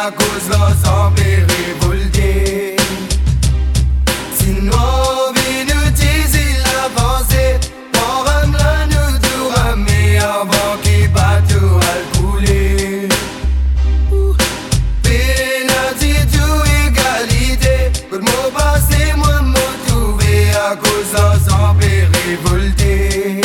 à cause l'ensemble est révolté. Sinon, vi nous disent l'avancée. Pour ramener nous tout ramener avant qu'il batte tout à couler. Pénalty tout égalité. Coup de mot passé, moi m'en trouvé à cause l'ensemble est révolté.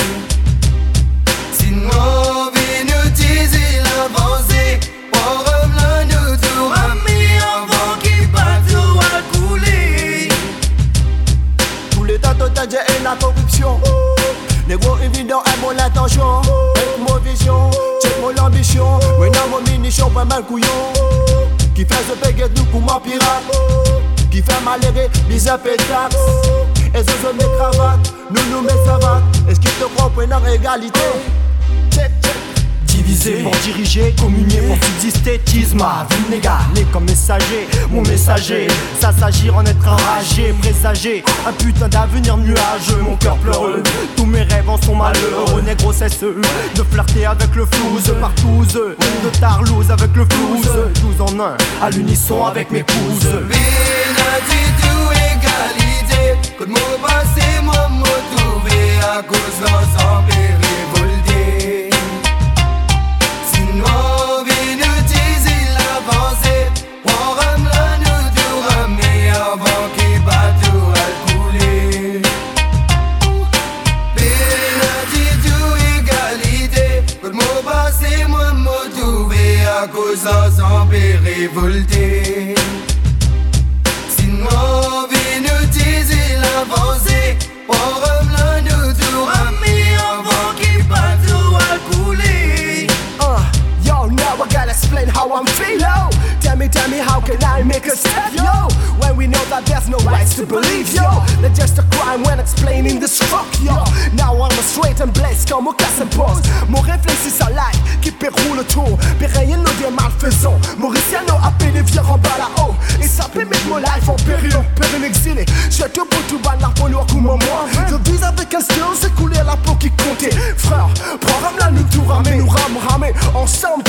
Sinon, vi nous disent l'avancée. Pour ramener nous tout ramener avant qu'il batte tout à couler. Tout l'état total et la corruption. Négro évident et mon attention. Avec mon vision, check mon ambition. Oui, non, mon munition, pas mal couillon. Qui fait ce baguette nous pour ma pirate. Qui fait malérer, bizarre pétax. Et ce sont mes cravates, nous mes savates. Est-ce qu'ils te croient pour une égalité? Check, check. Divisé pour diriger, communier pour subsister. Tisma, vinéga, né comme messager. Mon messager, ça s'agit en être enragé, présagé. Un putain d'avenir nuageux, mon cœur pleureux. Tous mes rêves en sont malheureux. Négro cesse de flirter avec le flouze. Partouze, de tarlouse avec le flouze. 12 en 1, à l'unisson avec mes pouces. Pénalty tout égalité. Coup de mot passé, moi m'en trouvé à cause l'ensemble est révolté. Sinon, vi nous disent l'avancée. Pour ramener nous tout ramener avant qu'il batte tout à couler. Pénalty tout égalité. Coup de mot passé, moi m'en trouvé à cause l'ensemble est révolté. Sinon, vi nous disent l'avancée. Pour ramener nous tout ramener avant qu'il batte tout à couler. Yo, now I gotta explain how I'm feeling. Tell me, how can I make a step, yo? When we know that there's no rights to believe, yo. That's just a crime when explaining this fuck, yo. Now I'm a straight and blaze comme au casse boss. Mon réflexe c'est sa life qui péroule le tour. Péraille nos des malfaisants. Mauriciano appelé les vieux en bas là-haut. Et ça peut mettre mon life en péril exilé. Je te pour tout ban la pour comme moi. Je vise avec un stylo, c'est couler la peau qui comptait. Frère, prends la nous tout ramer, nous ramer ensemble.